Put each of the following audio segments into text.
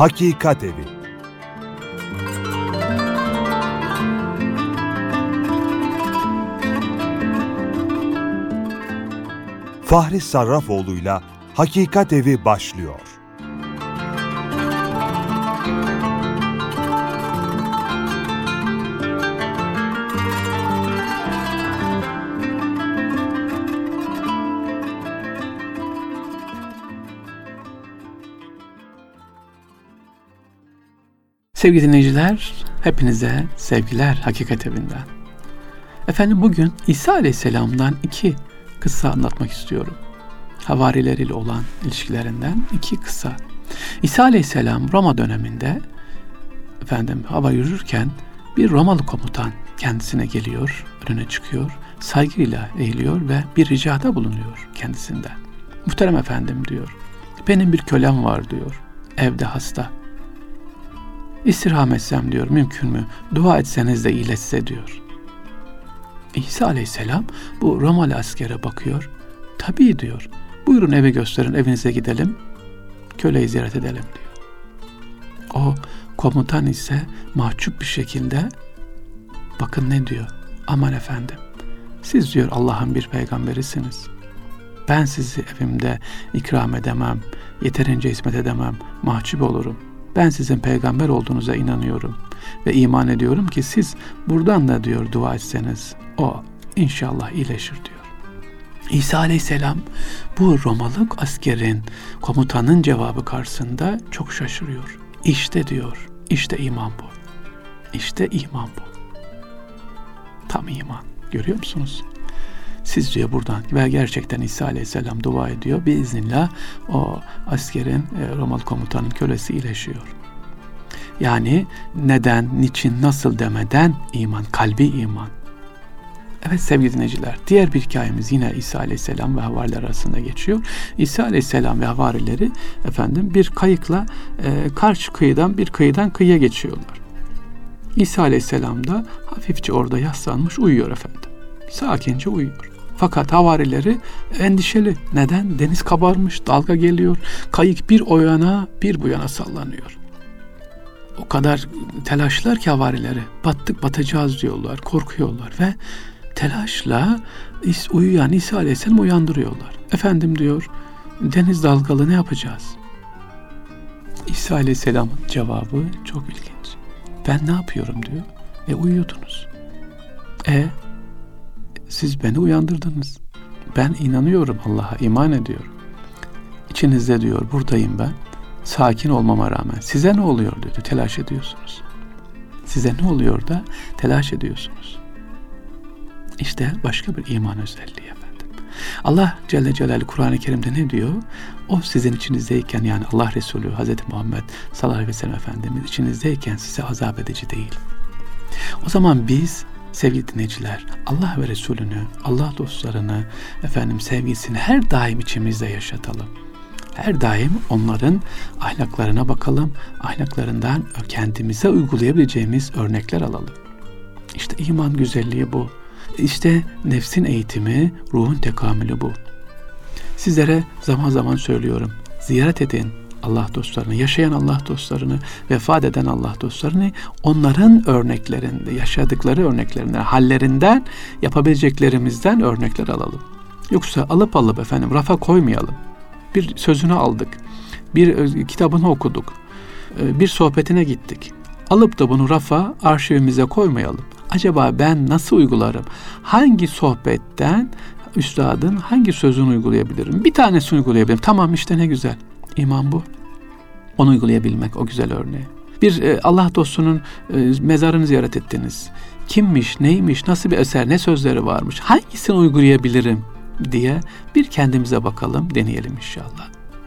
Hakikat Evi. Fahri Sarrafoğlu'yla Hakikat Evi başlıyor. Sevgili dinleyiciler, hepinize sevgiler Hakikat Evi'nden. Efendim bugün İsa Aleyhisselam'dan 2 kıssa anlatmak istiyorum. Havarileriyle olan ilişkilerinden 2 kıssa. İsa Aleyhisselam Roma döneminde hava yürürken bir Romalı komutan kendisine geliyor, önüne çıkıyor, saygıyla eğiliyor ve bir ricada bulunuyor kendisinden. Muhterem efendim diyor, benim bir kölem var diyor, evde hasta. İstirham etsem diyor, mümkün mü? Dua etseniz de iyileşse diyor. İsa Aleyhisselam bu Romalı askere bakıyor. Tabii diyor. Buyurun eve gösterin, evinize gidelim. Köleyi ziyaret edelim diyor. O komutan ise mahcup bir şekilde bakın ne diyor. Aman efendim, siz diyor Allah'ın bir peygamberisiniz. Ben sizi evimde ikram edemem, yeterince hizmet edemem, mahcup olurum. Ben sizin peygamber olduğunuza inanıyorum ve iman ediyorum ki siz buradan da diyor dua etseniz o inşallah iyileşir diyor. İsa Aleyhisselam bu Romalı askerin, komutanın cevabı karşısında çok şaşırıyor. İşte diyor, işte iman bu. İşte iman bu. Tam iman. Görüyor musunuz? Siz diyor buradan ve gerçekten İsa Aleyhisselam dua ediyor. Biiznillah o askerin, Romalı komutanın kölesi iyileşiyor. Yani neden, niçin, nasıl demeden iman, kalbi iman. Evet sevgili dinleyiciler, diğer bir hikayemiz yine İsa Aleyhisselam ve havariler arasında geçiyor. İsa Aleyhisselam ve havarileri bir kayıkla karşı kıyıdan bir kıyıdan kıyıya geçiyorlar. İsa Aleyhisselam da hafifçe orada yaslanmış uyuyor efendim. Sakince uyuyor. Fakat havarileri endişeli. Neden? Deniz kabarmış, dalga geliyor. Kayık bir o yana bir bu yana sallanıyor. O kadar telaşlılar ki havarileri. Battık batacağız diyorlar, korkuyorlar ve telaşla uyuyan İsa Aleyhisselam uyandırıyorlar. Efendim diyor, deniz dalgalı ne yapacağız? İsa Aleyhisselam'ın cevabı çok ilginç. Ben ne yapıyorum diyor. Uyuyordunuz. Siz beni uyandırdınız. Ben inanıyorum Allah'a, iman ediyorum. İçinizde diyor, buradayım ben. Sakin olmama rağmen. Size ne oluyor diyor, telaş ediyorsunuz. Size ne oluyor da telaş ediyorsunuz. İşte başka bir iman özelliği efendim. Allah Celle Celaluhu Kur'an-ı Kerim'de ne diyor? O sizin içinizdeyken, yani Allah Resulü Hazreti Muhammed sallallahu aleyhi ve sellem Efendimiz içinizdeyken size azap edici değil. O zaman biz sevgili dinleyiciler, Allah ve Resulünü, Allah dostlarını, sevgisini her daim içimizde yaşatalım. Her daim onların ahlaklarına bakalım, ahlaklarından kendimize uygulayabileceğimiz örnekler alalım. İşte iman güzelliği bu. İşte nefsin eğitimi, ruhun tekamülü bu. Sizlere zaman zaman söylüyorum, ziyaret edin Allah dostlarını, yaşayan Allah dostlarını, vefat eden Allah dostlarını, onların örneklerinde, yaşadıkları örneklerinden, hallerinden, yapabileceklerimizden örnekler alalım. Yoksa alıp rafa koymayalım. Bir sözünü aldık, bir kitabını okuduk, bir sohbetine gittik. Alıp da bunu rafa, arşivimize koymayalım. Acaba ben nasıl uygularım? Hangi sohbetten üstadın hangi sözünü uygulayabilirim? Bir tanesini uygulayabilirim. Tamam işte ne güzel. İman bu. Onu uygulayabilmek o güzel örneği. Bir Allah dostunun mezarını ziyaret ettiniz. Kimmiş, neymiş, nasıl bir eser, ne sözleri varmış, hangisini uygulayabilirim diye bir kendimize bakalım, deneyelim inşallah.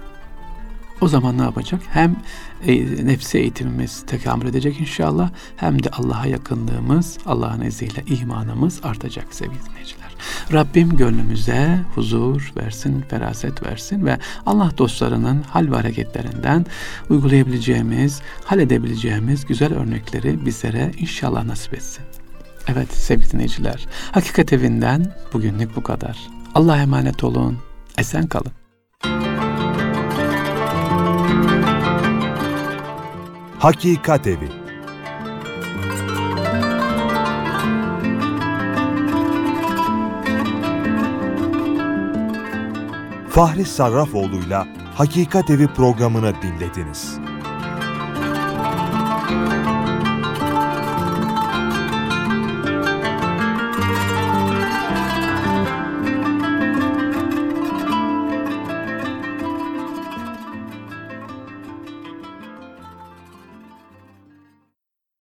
O zaman ne yapacak? Hem nefsi eğitimimiz tekamül edecek inşallah, hem de Allah'a yakınlığımız, Allah'ın izniyle imanımız artacak sevgili dinleyiciler. Rabbim gönlümüze huzur versin, feraset versin ve Allah dostlarının hal ve hareketlerinden uygulayabileceğimiz, halledebileceğimiz güzel örnekleri bizlere inşallah nasip etsin. Evet sevgili dinleyiciler, Hakikat Evi'nden bugünlük bu kadar. Allah'a emanet olun, esen kalın. Hakikat Evi. Fahri Sarrafoğlu'yla Hakikat Evi programını dinlediniz.